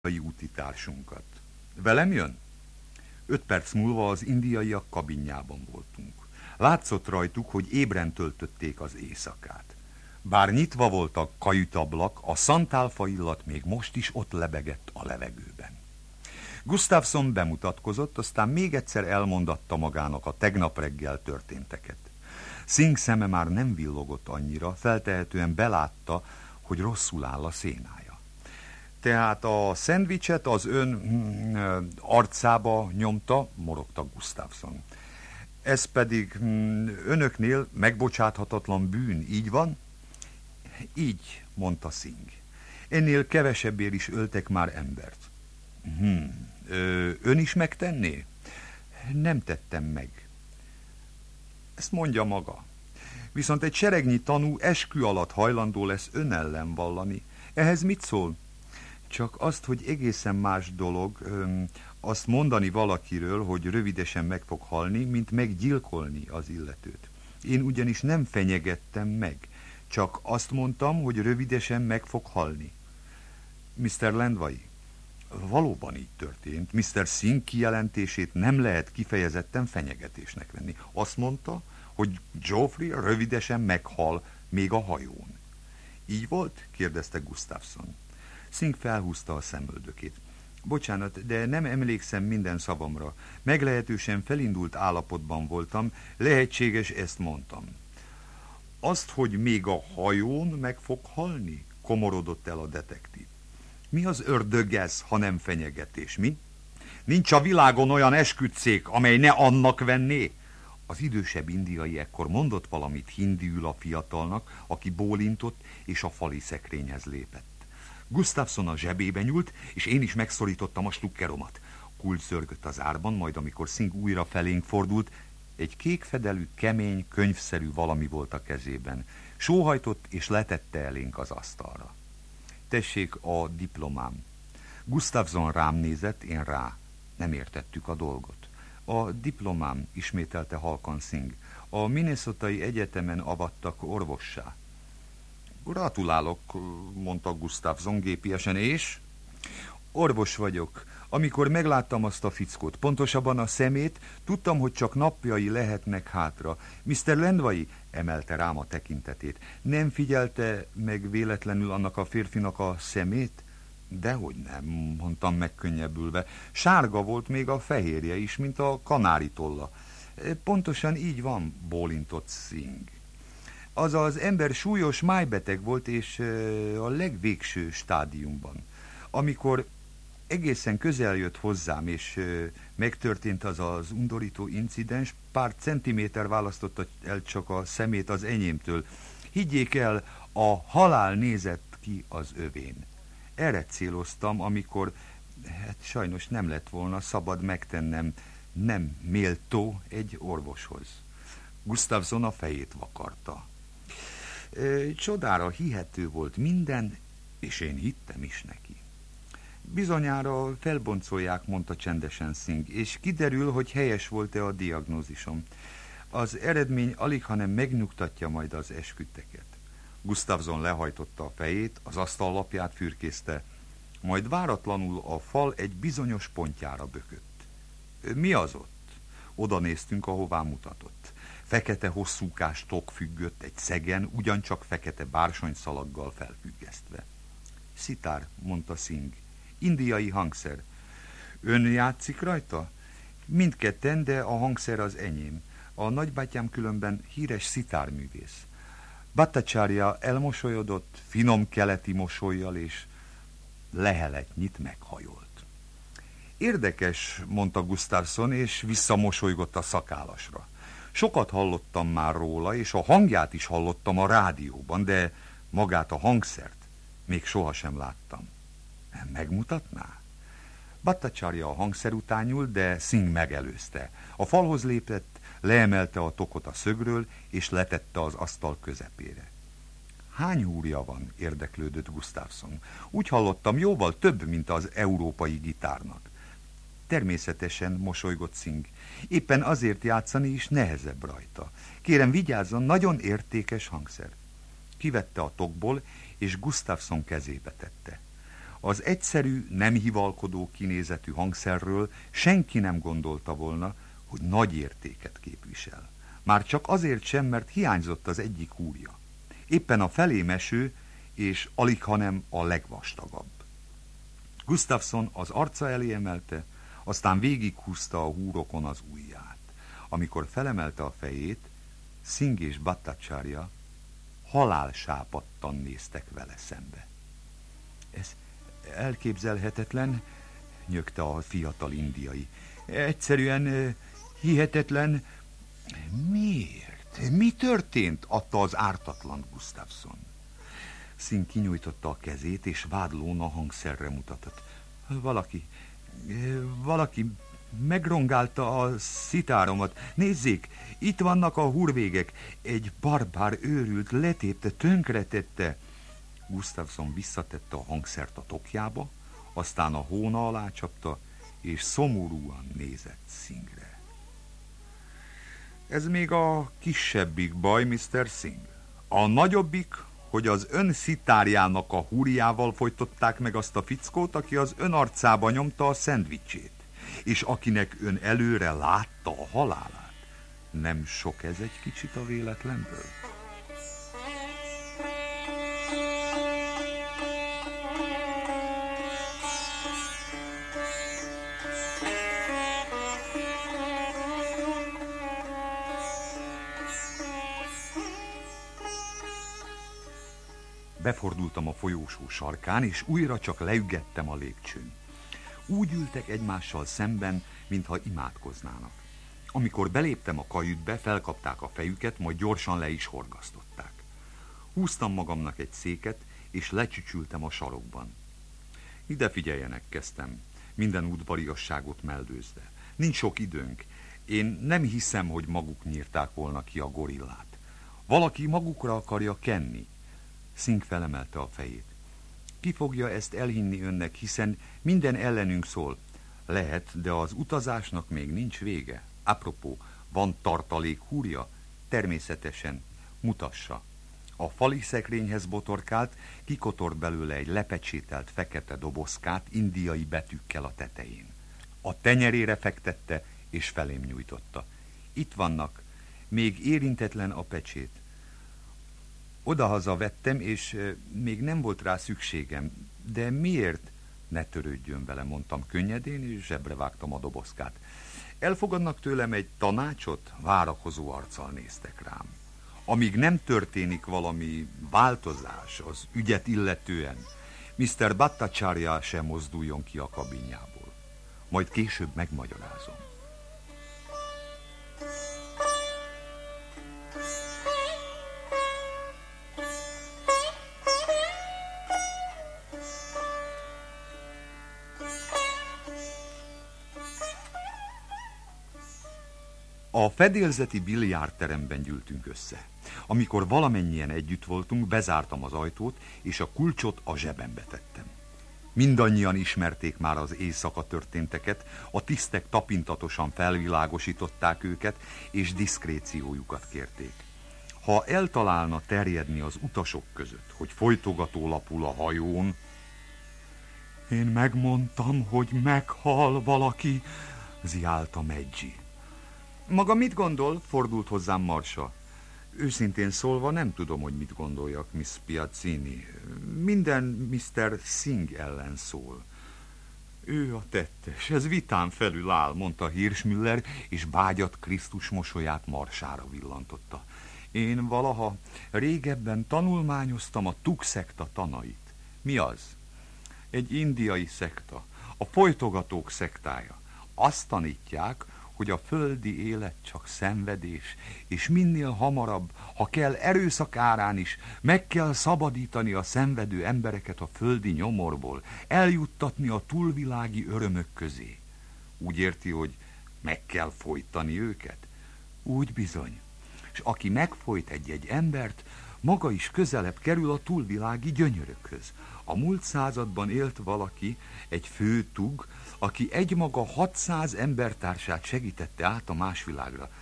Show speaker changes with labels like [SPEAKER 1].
[SPEAKER 1] útitársunkat. Velem jön? 5 perc múlva az indiaiak kabinjában voltunk. Látszott rajtuk, hogy ébren töltötték az éjszakát. Bár nyitva volt a kajütablak, a szantálfa illat még most is ott lebegett a levegőben. Gustafsson bemutatkozott, aztán még egyszer elmondatta magának a tegnap reggel történteket. Singh szeme már nem villogott annyira, feltehetően belátta, hogy rosszul áll a szénája. Tehát a szendvicset az ön arcába nyomta, morogta Gustafsson. Ez pedig önöknél megbocsáthatatlan bűn, így van? Így, mondta Singh. Ennél kevesebbért is öltek már embert. Ön is megtenné? Nem tettem meg. Ezt mondja maga. Viszont egy seregnyi tanú eskü alatt hajlandó lesz ön ellen vallani. Ehhez mit szól? Csak azt, hogy egészen más dolog azt mondani valakiről, hogy rövidesen meg fog halni, mint meggyilkolni az illetőt. Én ugyanis nem fenyegettem meg, csak azt mondtam, hogy rövidesen meg fog halni. Mr. Landvai, valóban így történt. Mr. Singh kijelentését nem lehet kifejezetten fenyegetésnek venni. Azt mondta, hogy Geoffrey rövidesen meghal még a hajón. Így volt? Kérdezte Gustafsson. Singh felhúzta a szemöldökét. Bocsánat, de nem emlékszem minden szavamra. Meglehetősen felindult állapotban voltam, lehetséges, ezt mondtam. Azt, hogy még a hajón meg fog halni? Komorodott el a detektív. Mi az ördög ez, ha nem fenyegetés, mi? Nincs a világon olyan esküdtszék, amely ne annak venné? Az idősebb indiai ekkor mondott valamit hindiül a fiatalnak, aki bólintott és a fali szekrényhez lépett. Gustafsson a zsebébe nyúlt, és én is megszorítottam a stukkeromat. Kulcs zörgött az árban, majd amikor Singh újra felénk fordult, egy kékfedelű, kemény, könyvszerű valami volt a kezében. Sóhajtott és letette elénk az asztalra. Tessék, a diplomám. Gustafsson rám nézett, én rá. Nem értettük a dolgot. A diplomám, ismételte halkan Singh. A Minnesotai Egyetemen avattak orvossá. Gratulálok, mondta Gustafsson gépiesen, és? Orvos vagyok. Amikor megláttam azt a fickót, pontosabban a szemét, tudtam, hogy csak napjai lehetnek hátra. Mr. Landvai emelte rám a tekintetét. Nem figyelte meg véletlenül annak a férfinak a szemét? Dehogy nem, mondtam megkönnyebbülve. Sárga volt még a fehérje is, mint a kanári tolla. Pontosan így van, bólintott Singh. Az az ember súlyos májbeteg volt, és a legvégső stádiumban. Amikor egészen közel jött hozzám, és megtörtént az az undorító incidens, pár centiméter választotta el csak a szemét az enyémtől. Higgyék el, a halál nézett ki az övén. Erre céloztam, amikor, sajnos nem lett volna szabad megtennem, nem méltó egy orvoshoz. Gustafsson a fejét vakarta. Csodára hihető volt minden, és én hittem is neki. Bizonyára felboncolják, mondta csendesen Singh, és kiderül, hogy helyes volt-e a diagnózisom. Az eredmény alighanem megnyugtatja majd az esküdteket. Gustafsson lehajtotta a fejét, az asztallapját fürkészte, majd váratlanul a fal egy bizonyos pontjára bökött. Mi az ott? Oda néztünk, ahová mutatott. Fekete hosszúkás tok függött egy szegen, ugyancsak fekete bársonyszalaggal felfüggesztve. Szitár, mondta Singh. Indiai hangszer. Ön játszik rajta? Mindketten, de a hangszer az enyém. A nagybátyám különben híres szitárművész. Bhattacharya elmosolyodott, finom keleti mosollyal, és leheletnyit meghajolt. Érdekes, mondta Gustafsson, és visszamosolygott a szakállasra. Sokat hallottam már róla, és a hangját is hallottam a rádióban, de magát a hangszert még sohasem láttam. Megmutatná? Bhattacharya a hangszer után nyúlt, de Singh megelőzte. A falhoz lépett, leemelte a tokot a szögről, és letette az asztal közepére. Hány húrja van? Érdeklődött Gustafsson. Úgy hallottam, jóval több, mint az európai gitárnak. Természetesen, mosolygott Singh. Éppen azért játszani is nehezebb rajta. Kérem, vigyázzon, nagyon értékes hangszer. Kivette a tokból, és Gustafsson kezébe tette. Az egyszerű, nem hivalkodó kinézetű hangszerről senki nem gondolta volna, hogy nagy értéket képvisel. Már csak azért sem, mert hiányzott az egyik húrja. Éppen a felém eső, és alighanem a legvastagabb. Gustafsson az arca elé emelte, aztán végighúzta a húrokon az ujját. Amikor felemelte a fejét, Singh és Bhattacharya halálsápadtan néztek vele szembe. Ez elképzelhetetlen, nyögte a fiatal indiai. Egyszerűen hihetetlen. Miért? Mi történt? Adta az ártatlan Gustafsson. Singh kinyújtotta a kezét, és vádlón a hangszerre mutatott. Valaki megrongálta a szitáromat. Nézzék, itt vannak a húrvégek. Egy barbár őrült letépte, tönkretette. Gustafsson visszatette a hangszert a tokjába, aztán a hóna alá csapta, és szomorúan nézett Singhre. Ez még a kisebbik baj, Mr. Singh. A nagyobbik, hogy az ön szitárjának a húrjával folytották meg azt a fickót, aki az ön arcába nyomta a szendvicsét, és akinek ön előre látta a halálát. Nem sok ez egy kicsit a véletlenből? Befordultam a folyósó sarkán, és újra csak leügettem a lépcsőn. Úgy ültek egymással szemben, mintha imádkoznának. Amikor beléptem a kajütbe, felkapták a fejüket, majd gyorsan le is horgasztották. Húztam magamnak egy széket, és lecsücsültem a sarokban. Ide figyeljenek, kezdtem, minden udvariasságot mellőzve. Nincs sok időnk. Én nem hiszem, hogy maguk nyírták volna ki a gorillát. Valaki magukra akarja kenni. Singh felemelte a fejét. Ki fogja ezt elhinni önnek, hiszen minden ellenünk szól. Lehet, de az utazásnak még nincs vége. Apropó, van tartalék húrja? Természetesen, mutassa. A fali szekrényhez botorkált, kikotort belőle egy lepecsételt fekete dobozkát indiai betűkkel a tetején. A tenyerére fektette, és felém nyújtotta. Itt vannak, még érintetlen a pecsét. Odahaza vettem, és még nem volt rá szükségem. De miért? Ne törődjön vele, mondtam könnyedén, és zsebre vágtam a dobozkát. Elfogadnak tőlem egy tanácsot? Várakozó arccal néztek rám. Amíg nem történik valami változás az ügyet illetően, Mr. Bhattacharya sem mozduljon ki a kabinjából. Majd később megmagyarázom. A fedélzeti biliárdteremben gyűltünk össze. Amikor valamennyien együtt voltunk, bezártam az ajtót, és a kulcsot a zsebembe tettem. Mindannyian ismerték már az éjszaka történteket, a tisztek tapintatosan felvilágosították őket, és diszkréciójukat kérték. Ha eltalálna terjedni az utasok között, hogy folytogató lapul a hajón, én megmondtam, hogy meghal valaki, ziálta Megyi. Maga mit gondol? Fordult hozzám Marsa. Őszintén szólva nem tudom, hogy mit gondoljak, Miss Piazzini. Minden Mr. Singh ellen szól. Ő a tettes, ez vitán felül áll, mondta Hirschmüller, és bágyat Krisztus mosolyát Marsára villantotta. Én valaha régebben tanulmányoztam a Tuk szekta tanait. Mi az? Egy indiai szekta, a folytogatók szektája. Azt tanítják, hogy a földi élet csak szenvedés, és minél hamarabb, ha kell erőszak árán is, meg kell szabadítani a szenvedő embereket a földi nyomorból, eljuttatni a túlvilági örömök közé. Úgy érti, hogy meg kell folytani őket? Úgy bizony. És aki megfojt egy-egy embert, maga is közelebb kerül a túlvilági gyönyörökhöz. A múlt században élt valaki, egy főtug, aki egymaga 600 embertársát segítette át a más világra.